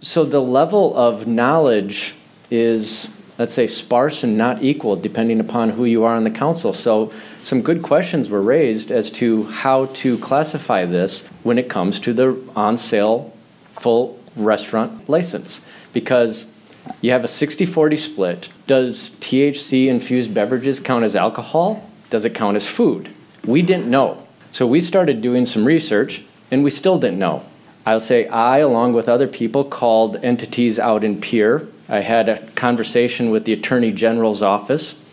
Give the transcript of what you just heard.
So the level of knowledge is, let's say, sparse and not equal depending upon who you are on the council. So some good questions were raised as to how to classify this when it comes to the on-sale full restaurant license. Because you have a 60-40 split. Does THC-infused beverages count as alcohol? Does it count as food? We didn't know. So we started doing some research, and we still didn't know. I'll say I, along with other people, called entities out in Pierre. I had a conversation with the Attorney General's office